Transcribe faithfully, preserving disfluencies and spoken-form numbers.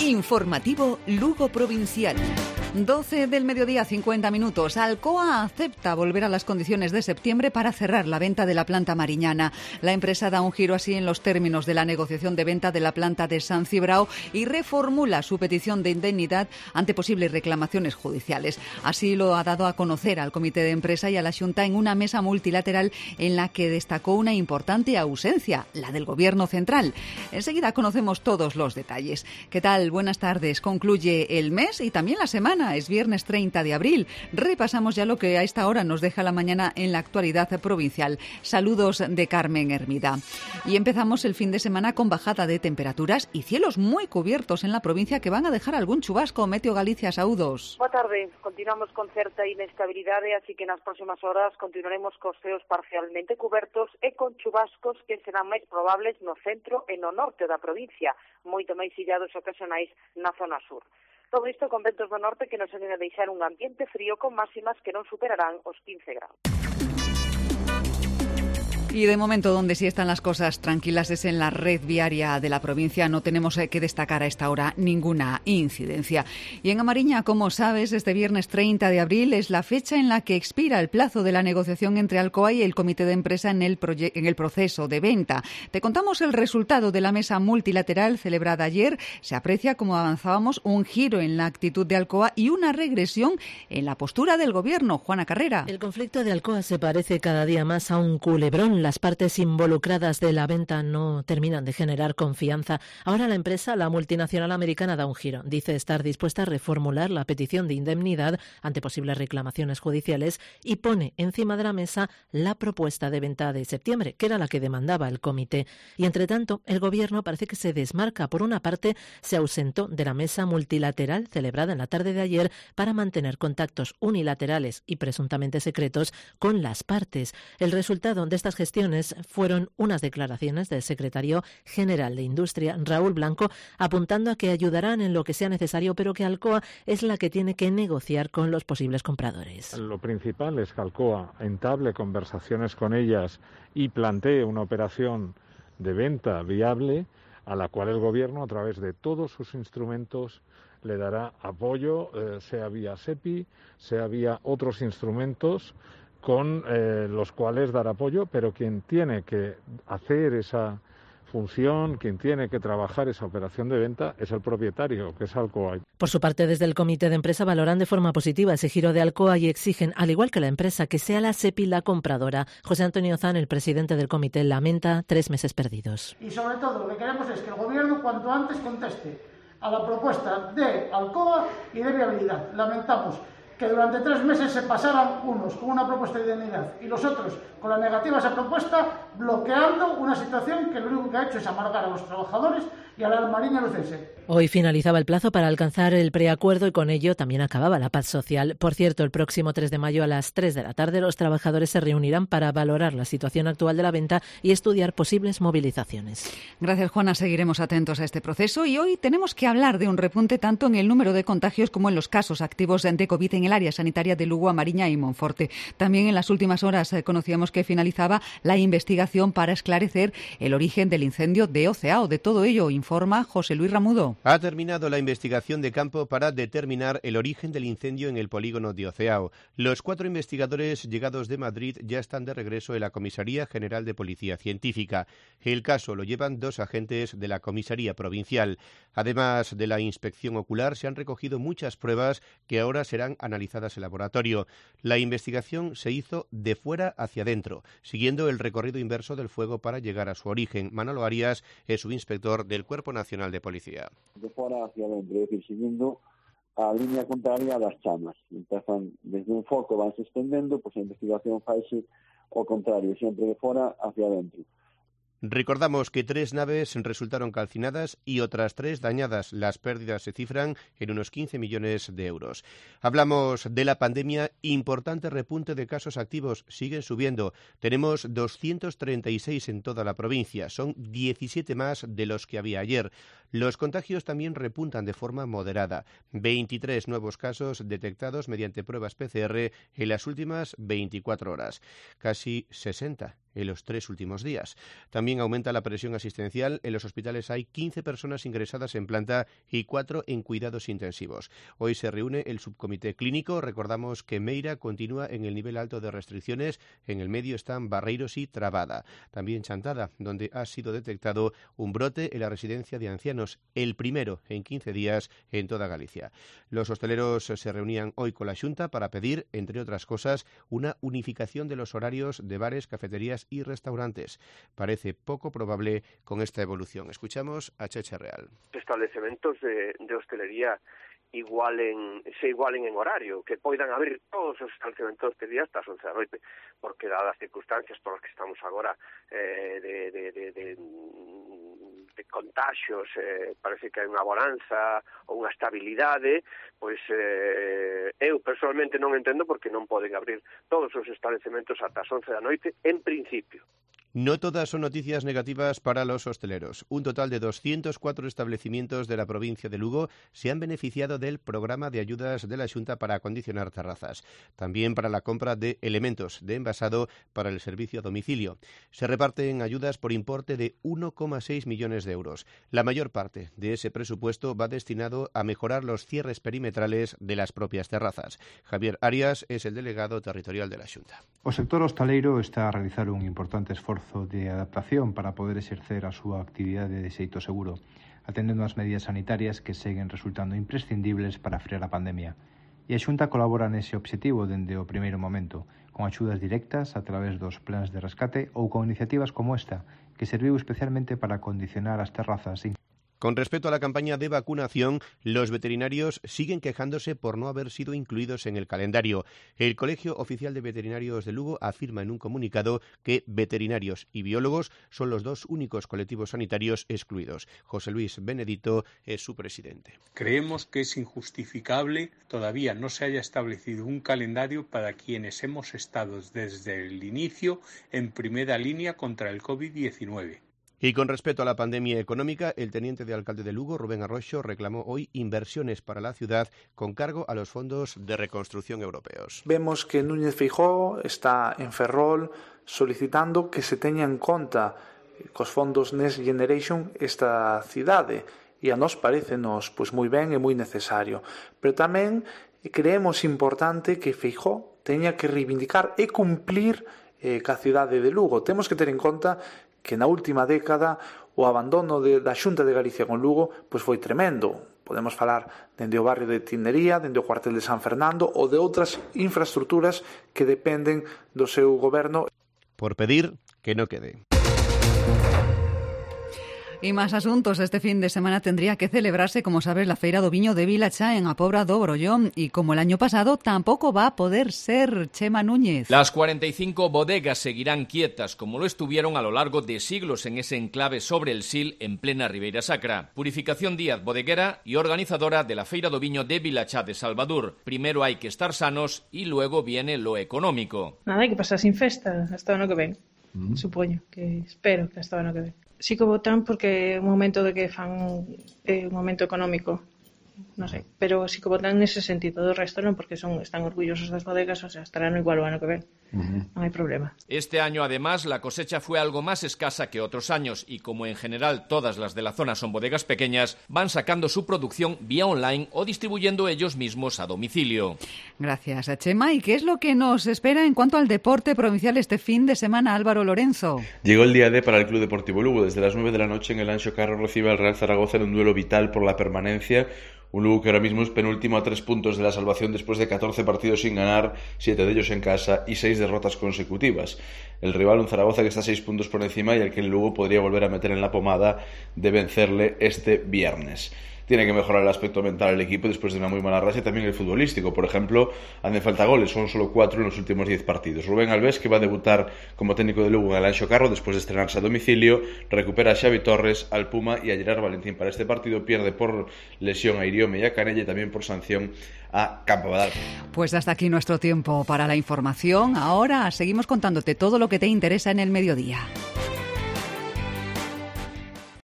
Informativo Lugo Provincial. doce del mediodía, cincuenta minutos. Alcoa acepta volver a las condiciones de septiembre para cerrar la venta de la planta mariñana. La empresa da un giro así en los términos de la negociación de venta de la planta de San Cibrao y reformula su petición de indemnidad ante posibles reclamaciones judiciales. Así lo ha dado a conocer al Comité de Empresa y a la Xunta en una mesa multilateral en la que destacó una importante ausencia, la del Gobierno central. Enseguida conocemos todos los detalles. ¿Qué tal? Buenas tardes. Concluye el mes y también la semana. Es viernes treinta de abril. Repasamos ya lo que a esta hora nos deja la mañana en la actualidad provincial. Saludos de Carmen Hermida. Y empezamos el fin de semana con bajada de temperaturas y cielos muy cubiertos en la provincia que van a dejar algún chubasco. Meteo Galicia, saúdos. Boa tarde. Continuamos con certa inestabilidade, así que nas próximas horas continuaremos cos ceos parcialmente cubertos e con chubascos que serán máis probables no centro e no norte da provincia, moito máis illados ocasionais na zona sur. Todo isto con ventos do norte que nos van a deixar un ambiente frío con máximas que non superarán os quince grados. Y de momento donde sí están las cosas tranquilas es en la red viaria de la provincia. No tenemos que destacar a esta hora ninguna incidencia. Y en Amariña, como sabes, este viernes treinta de abril es la fecha en la que expira el plazo de la negociación entre Alcoa y el Comité de Empresa en el, en el proceso de venta. Te contamos el resultado de la mesa multilateral celebrada ayer. Se aprecia, como avanzábamos, un giro en la actitud de Alcoa y una regresión en la postura del Gobierno. Juana Carrera. El conflicto de Alcoa se parece cada día más a un culebrón. Las partes involucradas de la venta no terminan de generar confianza. Ahora la empresa, la multinacional americana, da un giro. Dice estar dispuesta a reformular la petición de indemnidad ante posibles reclamaciones judiciales y pone encima de la mesa la propuesta de venta de septiembre, que era la que demandaba el comité. Y entre tanto, el Gobierno parece que se desmarca. Por una parte, se ausentó de la mesa multilateral celebrada en la tarde de ayer para mantener contactos unilaterales y presuntamente secretos con las partes. El resultado de estas gestiones fueron unas declaraciones del secretario general de Industria, Raúl Blanco, apuntando a que ayudarán en lo que sea necesario, pero que Alcoa es la que tiene que negociar con los posibles compradores. Lo principal es que Alcoa entable conversaciones con ellas y plantee una operación de venta viable a la cual el Gobierno, a través de todos sus instrumentos, le dará apoyo, eh, sea vía SEPI, sea vía otros instrumentos con eh, los cuales dar apoyo, pero quien tiene que hacer esa función, quien tiene que trabajar esa operación de venta es el propietario, que es Alcoa. Por su parte, desde el Comité de Empresa valoran de forma positiva ese giro de Alcoa y exigen, al igual que la empresa, que sea la SEPI la compradora. José Antonio Zan, el presidente del comité, lamenta tres meses perdidos. Y sobre todo lo que queremos es que el Gobierno cuanto antes conteste a la propuesta de Alcoa y de viabilidad. Lamentamos que durante tres meses se pasaran unos con una propuesta de indemnidad y los otros con la negativa a esa propuesta, bloqueando una situación que lo único que ha hecho es amargar a los trabajadores y a la Mariña lucense. Hoy finalizaba el plazo para alcanzar el preacuerdo y con ello también acababa la paz social. Por cierto, el próximo tres de mayo a las tres de la tarde los trabajadores se reunirán para valorar la situación actual de la venta y estudiar posibles movilizaciones. Gracias, Juana. Seguiremos atentos a este proceso y hoy tenemos que hablar de un repunte tanto en el número de contagios como en los casos activos de COVID en el área sanitaria de Lugo, Amariña y Monforte. También en las últimas horas eh, conocíamos que finalizaba la investigación para esclarecer el origen del incendio de Oceao. De todo ello informa José Luis Ramudo. Ha terminado la investigación de campo para determinar el origen del incendio en el polígono de Oceao. Los cuatro investigadores llegados de Madrid ya están de regreso en la Comisaría General de Policía Científica. El caso lo llevan dos agentes de la Comisaría Provincial. Además de la inspección ocular, se han recogido muchas pruebas que ahora serán analizadas en laboratorio. La investigación se hizo de fuera hacia adentro, siguiendo el recorrido inverso del fuego para llegar a su origen. Manolo Arias es subinspector del Cuerpo Nacional de Policía. De fora hacia adentro, es decir, siguiendo a línea contraria das chamas. Empezan desde un foco, van se estendendo, pois a investigación faise ao contrario, sempre de fora hacia adentro. Recordamos que tres naves resultaron calcinadas y otras tres dañadas. Las pérdidas se cifran en unos quince millones de euros. Hablamos de la pandemia. Importante repunte de casos activos. Siguen subiendo. Tenemos doscientos treinta y seis en toda la provincia. Son diecisiete más de los que había ayer. Los contagios también repuntan de forma moderada. veintitrés nuevos casos detectados mediante pruebas P C R en las últimas veinticuatro horas. Casi sesenta en los tres últimos días. También aumenta la presión asistencial. En los hospitales hay quince personas ingresadas en planta y cuatro en cuidados intensivos. Hoy se reúne el subcomité clínico. Recordamos que Meira continúa en el nivel alto de restricciones. En el medio están Barreiros y Trabada. También Chantada, donde ha sido detectado un brote en la residencia de ancianos, el primero en quince días en toda Galicia. Los hosteleros se reunían hoy con la Xunta para pedir, entre otras cosas, una unificación de los horarios de bares, cafeterías y restaurantes. Parece poco probable con esta evolución. Escuchamos a Cheche Real. Establecimientos de, de hostelería igualen, se igualen en horario, que poidan abrir todos os estabelecimentos de hostelería hasta as once da noite, porque dadas as circunstancias por as que estamos agora eh, de, de, de, de, de contagios, eh, parece que hai unha bonanza ou unha estabilidade, pois eh, eu personalmente non entendo porque non poden abrir todos os estabelecimentos ata as once da noite en principio. No todas son noticias negativas para los hosteleros. Un total de doscientos cuatro establecimientos de la provincia de Lugo se han beneficiado del programa de ayudas de la Xunta para acondicionar terrazas. También para la compra de elementos de envasado para el servicio a domicilio. Se reparten ayudas por importe de uno coma seis millones de euros. La mayor parte de ese presupuesto va destinado a mejorar los cierres perimetrales de las propias terrazas. Javier Arias es el delegado territorial de la Xunta. O sector hostaleiro está a realizar un importante esforzo de adaptación para poder exercer a súa actividade de xeito seguro, atendendo as medidas sanitarias que seguen resultando imprescindibles para frear a pandemia. E a Xunta colabora nese obxectivo dende o primeiro momento, con axudas directas a través dos plans de rescate ou con iniciativas como esta, que serviu especialmente para acondicionar as terrazas. Con respecto a la campaña de vacunación, los veterinarios siguen quejándose por no haber sido incluidos en el calendario. El Colegio Oficial de Veterinarios de Lugo afirma en un comunicado que veterinarios y biólogos son los dos únicos colectivos sanitarios excluidos. José Luis Benedito es su presidente. Creemos que es injustificable todavía no se haya establecido un calendario para quienes hemos estado desde el inicio en primera línea contra el COVID diecinueve. Y con respecto a la pandemia económica, el teniente de alcalde de Lugo, Rubén Arroxo, reclamó hoy inversiones para la ciudad con cargo a los fondos de reconstrucción europeos. Vemos que Núñez Feijóo está en Ferrol solicitando que se teña en conta cos fondos Next Generation esta cidade e a nós parecenos pois moi ben e moi necesario. Pero tamén creemos importante que Feijóo teña que reivindicar e cumplir eh, ca cidade de Lugo. Temos que ter en conta que na última década o abandono de, da Xunta de Galicia con Lugo pois foi tremendo. Podemos falar dende o barrio de Tinería, dende o cuartel de San Fernando ou de outras infraestructuras que dependen do seu goberno. Por pedir que no quede. Y más asuntos. Este fin de semana tendría que celebrarse, como sabes, la Feira do Viño de Vilachá en A Pobra do Brollón. Y como el año pasado, tampoco va a poder ser. Chema Núñez. Las cuarenta y cinco bodegas seguirán quietas, como lo estuvieron a lo largo de siglos en ese enclave sobre el Sil, en plena Ribeira Sacra. Purificación Díaz, bodeguera y organizadora de la Feira do Viño de Vilachá de Salvador. Primero hay que estar sanos y luego viene lo económico. Nada, hai que pasar sin festa hasta o ano que ven. Mm. Supoño que espero que hasta o ano que ven. Sí que votan porque é un momento de que fan eh, un momento económico, non sei, pero sí que votan nese sentido, do resto non, porque son están orgullosos das bodegas, o sea, estarán igual o ano que ven. Uh-huh. Non hai problema. Este año, además, la cosecha fue algo más escasa que otros años y como en general todas las de la zona son bodegas pequeñas, van sacando su producción vía online o distribuyendo ellos mismos a domicilio. Gracias, Chema. ¿Y qué es lo que nos espera en cuanto al deporte provincial este fin de semana, Álvaro Lorenzo? Llegó el día D para el Club Deportivo Lugo. Desde las nueve de la noche en el Anxo Carro recibe al Real Zaragoza en un duelo vital por la permanencia. Un Lugo que ahora mismo es penúltimo a tres puntos de la salvación después de catorce partidos sin ganar, siete de ellos en casa y seis derrotas consecutivas. El rival, un Zaragoza que está seis puntos por encima y al que el Lugo podría volver a meter en la pomada de vencerle este viernes. Tiene que mejorar el aspecto mental el equipo después de una muy mala racha y también el futbolístico. Por ejemplo, hacen falta goles, son solo cuatro en los últimos diez partidos. Rubén Alves, que va a debutar como técnico de Lugo en el Anxo Carro después de estrenarse a domicilio, recupera a Xavi Torres, al Puma y a Gerard Valentín para este partido. Pierde por lesión a Iriome y a Canella y también por sanción a Campabadal. Pues hasta aquí nuestro tiempo para la información. Ahora seguimos contándote todo lo que te interesa en el mediodía.